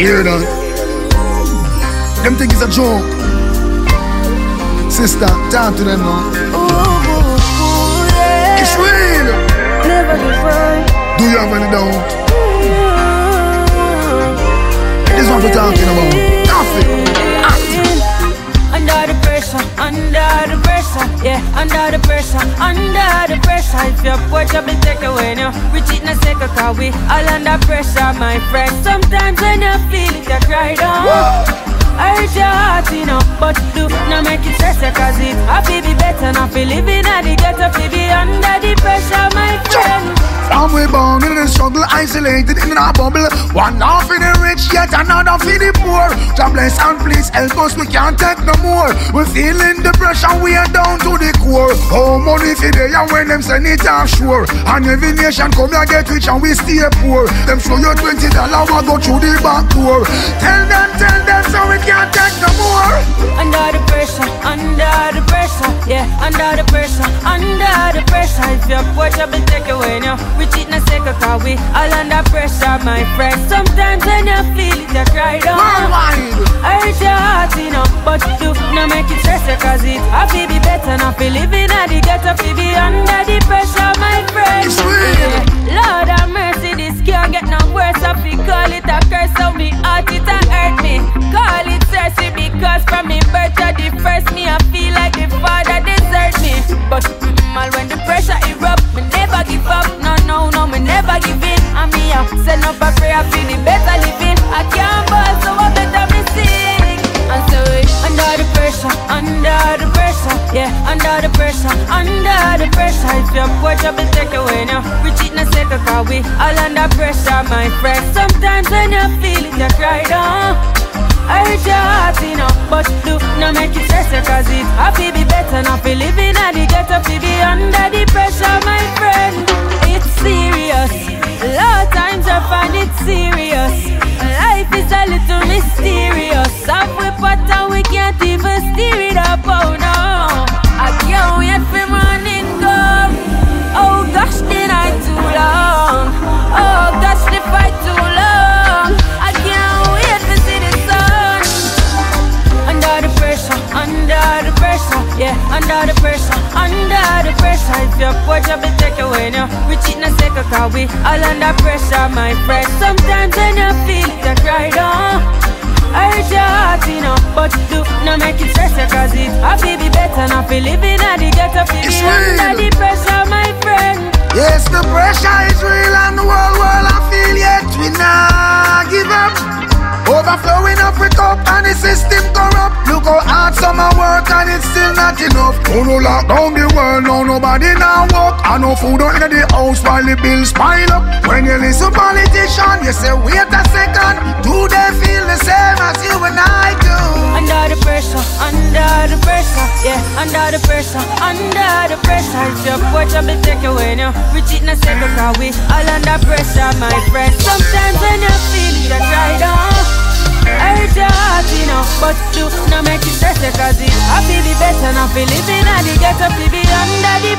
hear that? Them think it's a joke. Sister, talk to them now. Yeah. It's real. Never give up. Do you have any doubt? This one we're talking about. Nothing. Under the pressure, yeah, under the pressure. If your porch will be take away now, we cheat in a second, cause we all under pressure, my friend. Sometimes when you feel it, you cry down. I hurt your heart, you know, but do not make it stress, cause it happy be better, not feel living at the ghetto, feel be under the pressure, my friend. From we born in the struggle, isolated in a bubble. One half in the rich, yet another for the poor. God bless and please help us, we can't take no more. We're feeling the pressure, we are down to the core. Oh, money for day, and when them send it offshore. And every nation come here get rich and we stay poor. Them show you $20, we go through the back door. Tell them, so we can't take no more. Under the pressure, yeah, under the pressure. If your porch will be take away now, we cheat in a second, cause we all under pressure, my friend. Sometimes when you feel it, you cry down. I hurt your heart, you know, but do not make it stress, cause it happy be better, not feel living at the ghetto, feel be under the pressure, my friend. Yeah. Lord have mercy, this can't get no worse. I feel call it a curse, so me heart it a hurt me. Call it thirsty because from me birth to the first me, I feel like the father desert me. But when the pressure erupt, me never give up. No, me never give in. And me up, send up a prayer, feel the better living. I can't ball, so I better me sing. And so under the pressure, yeah, under the pressure. If your porch will be take away now, we cheat in a second, cause we all under pressure, my friend. Sometimes when you feel it, you cry down. I hurt your heart, you know, but do not make it stress, cause it happy be better, not feel living at the ghetto, feel be under the pressure, my friend. It's serious, a lot of times I find it serious. Life is a little mysterious. Half we pot and we can't even steer it up, oh no. I can't wait for morning come. Oh gosh, the night too long. Oh gosh, the fight too long. I can't wait to see the sun. Under the pressure, yeah, under the pressure. If your porch will be take away now, we cheat in a second, cause we all under pressure, my friend. Sometimes when you feel it, you cry down. I hurt your heart, you know, but do not make it stress, cause it happy be better, not feel living at the ghetto, feel be under the pressure, my friend. Yes, the pressure is real and the whole world I feel, yet we not give up. Overflowing up with cup and the system corrupt. Look how hard summer work and it's still not enough. Oh no, lock down the world, no nobody now walk. And no food out in the house while the bills pile up. When you listen politician, you say wait a second. Do they feel the same as you and I do? Under the pressure, yeah, under the pressure. If your porch will be take away now, we cheat in a second, cause we all under pressure, my friend. Sometimes when you feel it, you cry down. I hurt your heart, you know, but do not make it stress, cause it happy be better, not feel living at the ghetto, feel be under the